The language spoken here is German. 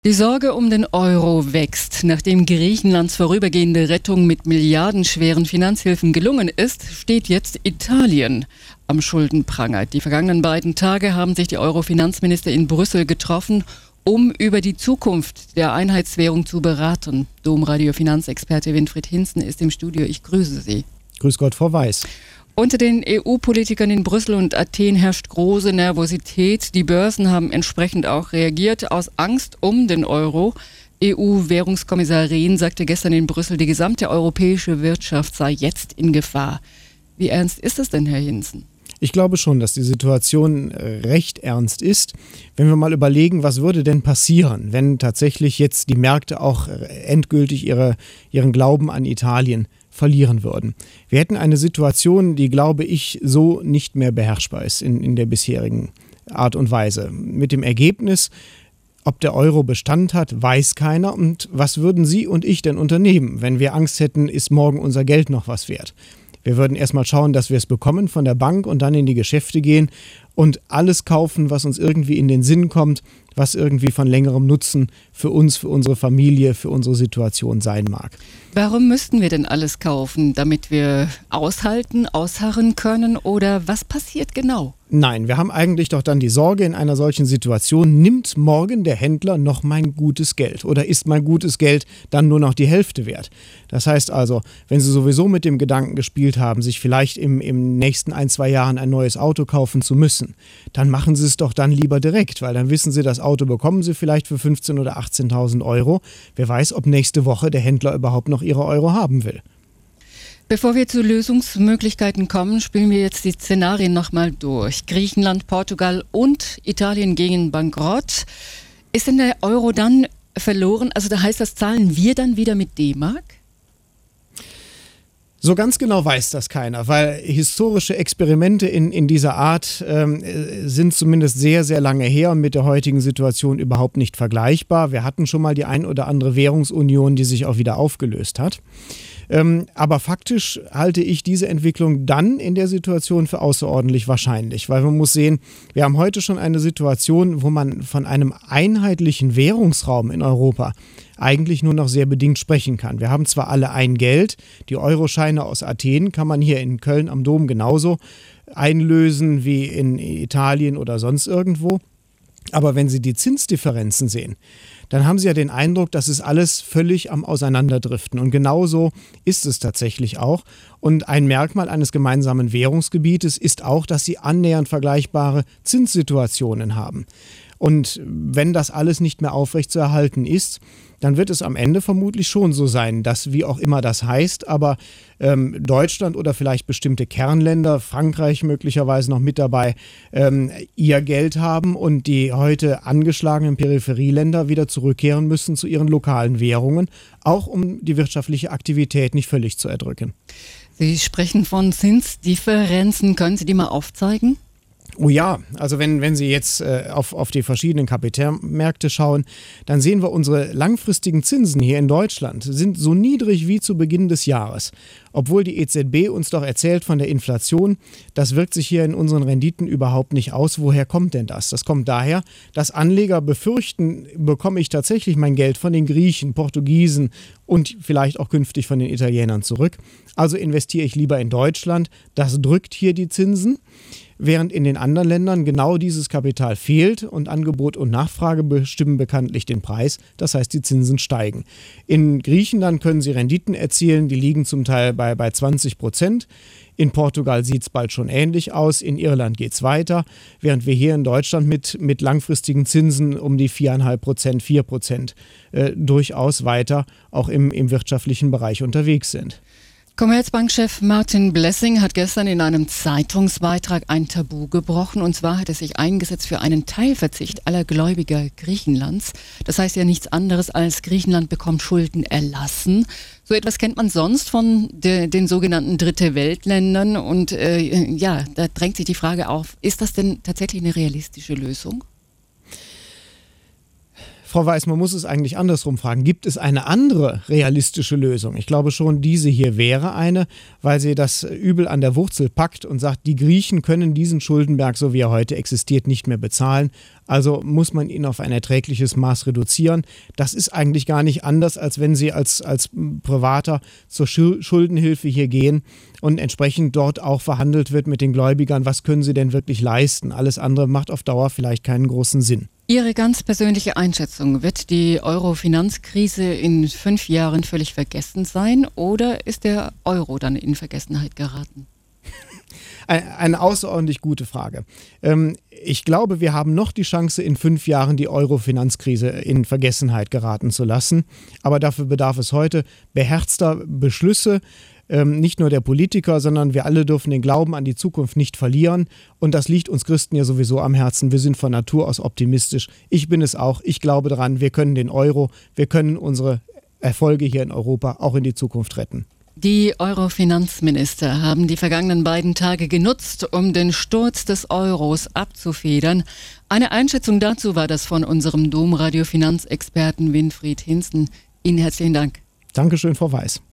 Die Sorge um den Euro wächst. Nachdem Griechenlands vorübergehende Rettung mit milliardenschweren Finanzhilfen gelungen ist, steht jetzt Italien am Schuldenpranger. Die vergangenen beiden Tage haben sich die Euro-Finanzminister in Brüssel getroffen, um über die Zukunft der Einheitswährung zu beraten. Domradio-Finanzexperte Winfried Hinzen ist im Studio. Ich grüße Sie. Grüß Gott, Frau Weiß. Unter den EU-Politikern in Brüssel und Athen herrscht große Nervosität. Die Börsen haben entsprechend auch reagiert aus Angst um den Euro. EU-Währungskommissar Rehn sagte gestern in Brüssel, die gesamte europäische Wirtschaft sei jetzt in Gefahr. Wie ernst ist es denn, Herr Hinzen? Ich glaube schon, dass die Situation recht ernst ist. Wenn wir mal überlegen, was würde denn passieren, wenn tatsächlich jetzt die Märkte auch endgültig ihren Glauben an Italien verlieren würden. Wir hätten eine Situation, die, glaube ich, so nicht mehr beherrschbar ist in der bisherigen Art und Weise. Mit dem Ergebnis, ob der Euro Bestand hat, weiß keiner. Und was würden Sie und ich denn unternehmen, wenn wir Angst hätten, ist morgen unser Geld noch was wert? Wir würden erstmal schauen, dass wir es bekommen von der Bank und dann in die Geschäfte gehen und alles kaufen, was uns irgendwie in den Sinn kommt, was irgendwie von längerem Nutzen für uns, für unsere Familie, für unsere Situation sein mag. Warum müssten wir denn alles kaufen? Damit wir aushalten, ausharren können? Oder was passiert genau? Nein, wir haben eigentlich doch dann die Sorge in einer solchen Situation, nimmt morgen der Händler noch mein gutes Geld oder ist mein gutes Geld dann nur noch die Hälfte wert? Das heißt also, wenn Sie sowieso mit dem Gedanken gespielt haben, sich vielleicht im nächsten 1-2 Jahren ein neues Auto kaufen zu müssen, dann machen Sie es doch dann lieber direkt, weil dann wissen Sie, das Auto bekommen Sie vielleicht für 15.000 oder 18.000 Euro. Wer weiß, ob nächste Woche der Händler überhaupt noch Ihre Euro haben will. Bevor wir zu Lösungsmöglichkeiten kommen, spielen wir jetzt die Szenarien nochmal durch. Griechenland, Portugal und Italien gehen bankrott. Ist denn der Euro dann verloren? Also da heißt das, zahlen wir dann wieder mit D-Mark? So ganz genau weiß das keiner, weil historische Experimente in dieser Art sind zumindest sehr, sehr lange her und mit der heutigen Situation überhaupt nicht vergleichbar. Wir hatten schon mal die ein oder andere Währungsunion, die sich auch wieder aufgelöst hat. Aber faktisch halte ich diese Entwicklung dann in der Situation für außerordentlich wahrscheinlich, weil man muss sehen, wir haben heute schon eine Situation, wo man von einem einheitlichen Währungsraum in Europa eigentlich nur noch sehr bedingt sprechen kann. Wir haben zwar alle ein Geld, die Euroscheine aus Athen kann man hier in Köln am Dom genauso einlösen wie in Italien oder sonst irgendwo. Aber wenn Sie die Zinsdifferenzen sehen, dann haben Sie ja den Eindruck, das ist alles völlig am Auseinanderdriften. Und genauso ist es tatsächlich auch. Und ein Merkmal eines gemeinsamen Währungsgebietes ist auch, dass Sie annähernd vergleichbare Zinssituationen haben. Und wenn das alles nicht mehr aufrechtzuerhalten ist, dann wird es am Ende vermutlich schon so sein, dass, wie auch immer das heißt, aber Deutschland oder vielleicht bestimmte Kernländer, Frankreich möglicherweise noch mit dabei, ihr Geld haben und die heute angeschlagenen Peripherieländer wieder zurückkehren müssen zu ihren lokalen Währungen, auch um die wirtschaftliche Aktivität nicht völlig zu erdrücken. Sie sprechen von Zinsdifferenzen. Können Sie die mal aufzeigen? Oh ja, also wenn Sie jetzt auf die verschiedenen Kapitalmärkte schauen, dann sehen wir, unsere langfristigen Zinsen hier in Deutschland sind so niedrig wie zu Beginn des Jahres. Obwohl die EZB uns doch erzählt von der Inflation, das wirkt sich hier in unseren Renditen überhaupt nicht aus. Woher kommt denn das? Das kommt daher, dass Anleger befürchten, bekomme ich tatsächlich mein Geld von den Griechen, Portugiesen und vielleicht auch künftig von den Italienern zurück. Also investiere ich lieber in Deutschland. Das drückt hier die Zinsen. Während in den anderen Ländern genau dieses Kapital fehlt und Angebot und Nachfrage bestimmen bekanntlich den Preis, das heißt die Zinsen steigen. In Griechenland können Sie Renditen erzielen, die liegen zum Teil bei 20%. In Portugal sieht es bald schon ähnlich aus, in Irland geht es weiter, während wir hier in Deutschland mit langfristigen Zinsen um die 4,5%, 4% durchaus weiter auch im wirtschaftlichen Bereich unterwegs sind. Commerzbankchef Martin Blessing hat gestern in einem Zeitungsbeitrag ein Tabu gebrochen. Und zwar hat er sich eingesetzt für einen Teilverzicht aller Gläubiger Griechenlands. Das heißt ja nichts anderes als Griechenland bekommt Schulden erlassen. So etwas kennt man sonst von den sogenannten Dritte-Welt-Ländern. Und da drängt sich die Frage auf, ist das denn tatsächlich eine realistische Lösung? Frau Weiß, man muss es eigentlich andersrum fragen. Gibt es eine andere realistische Lösung? Ich glaube schon, diese hier wäre eine, weil sie das Übel an der Wurzel packt und sagt, die Griechen können diesen Schuldenberg, so wie er heute existiert, nicht mehr bezahlen. Also muss man ihn auf ein erträgliches Maß reduzieren. Das ist eigentlich gar nicht anders, als wenn Sie als Privater zur Schuldenhilfe hier gehen und entsprechend dort auch verhandelt wird mit den Gläubigern, was können sie denn wirklich leisten. Alles andere macht auf Dauer vielleicht keinen großen Sinn. Ihre ganz persönliche Einschätzung, wird die Euro-Finanzkrise in 5 Jahren völlig vergessen sein oder ist der Euro dann in Vergessenheit geraten? Eine außerordentlich gute Frage. Ich glaube, wir haben noch die Chance, in 5 Jahren die Euro-Finanzkrise in Vergessenheit geraten zu lassen. Aber dafür bedarf es heute beherzter Beschlüsse, nicht nur der Politiker, sondern wir alle dürfen den Glauben an die Zukunft nicht verlieren. Und das liegt uns Christen ja sowieso am Herzen. Wir sind von Natur aus optimistisch. Ich bin es auch. Ich glaube daran, wir können den Euro, wir können unsere Erfolge hier in Europa auch in die Zukunft retten. Die Euro-Finanzminister haben die vergangenen beiden Tage genutzt, um den Sturz des Euros abzufedern. Eine Einschätzung dazu war das von unserem Domradio-Finanzexperten Winfried Hinzen. Ihnen herzlichen Dank. Dankeschön, Frau Weiß.